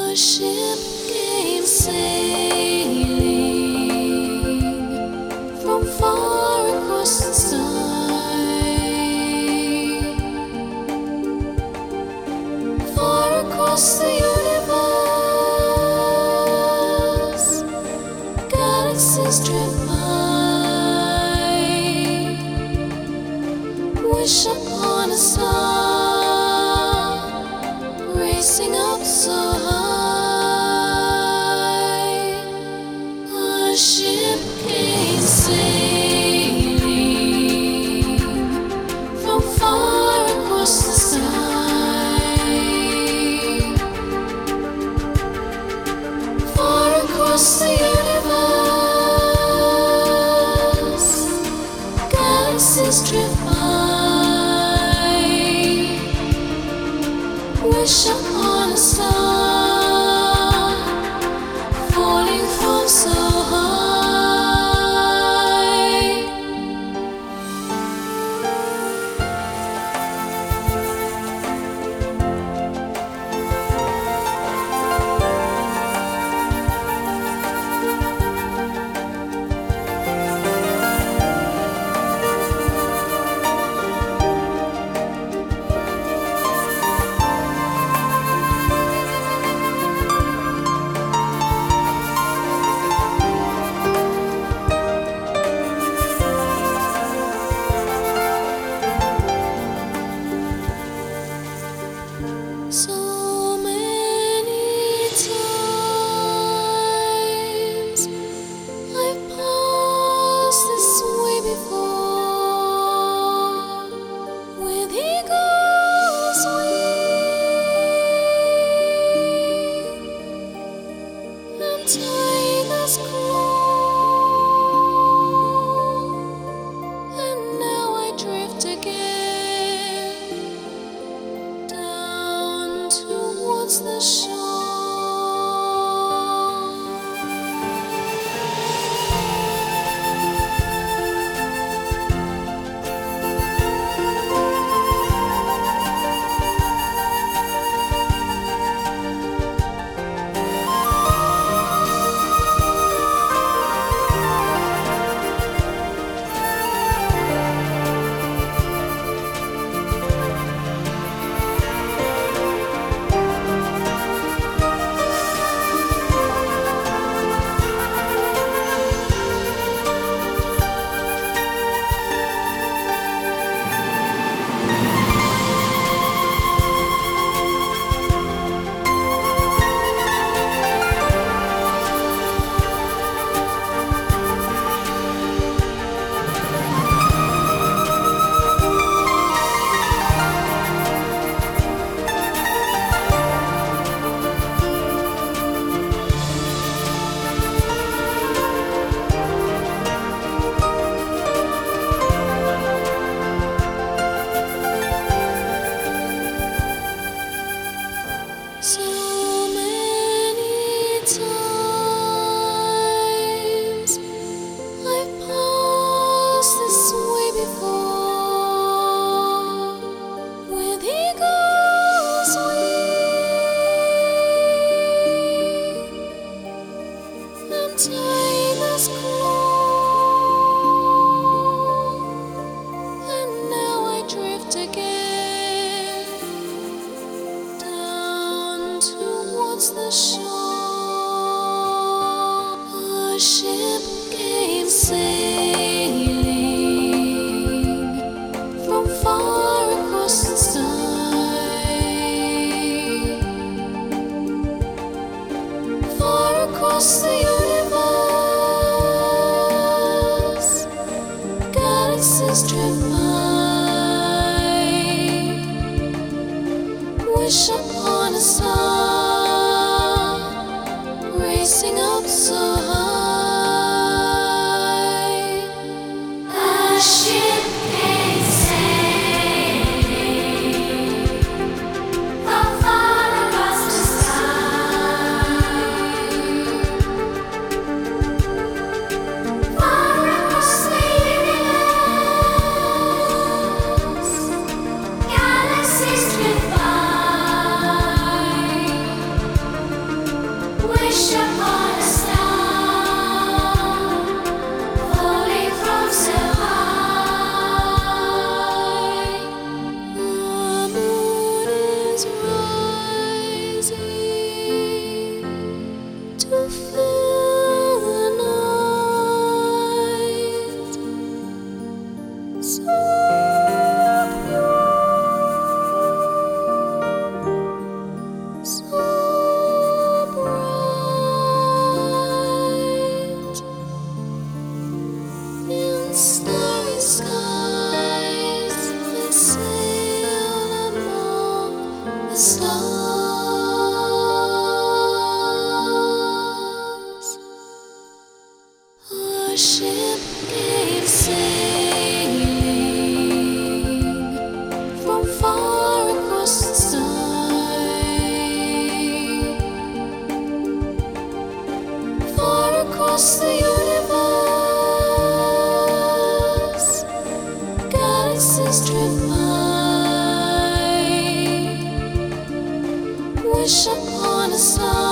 A ship came sailing from far across the sky, far across the universe. Galaxies drift by, wish upon a star, racing up so high. A ship came sailing from far across the sky, far across the universe. Galaxies drift by, wish upon a star, falling from so high. So many times I've passed this way before, with eagle's wing and tiger's claw, and now I drift again down towards the shore. So many times I've passed this way before, with eagle's wing and tiger's claw, and now I drift again towards the shore. A ship came sailing from far across the sky, far across the universe. Galaxies drift by, wish upon a star, racing up so high. A ship came sailing from far across the sky, so bright in starry skies. I sail among the stars. Our ship came sailing from far across the sky, far across the universe. Galaxies drift by, wish upon a star.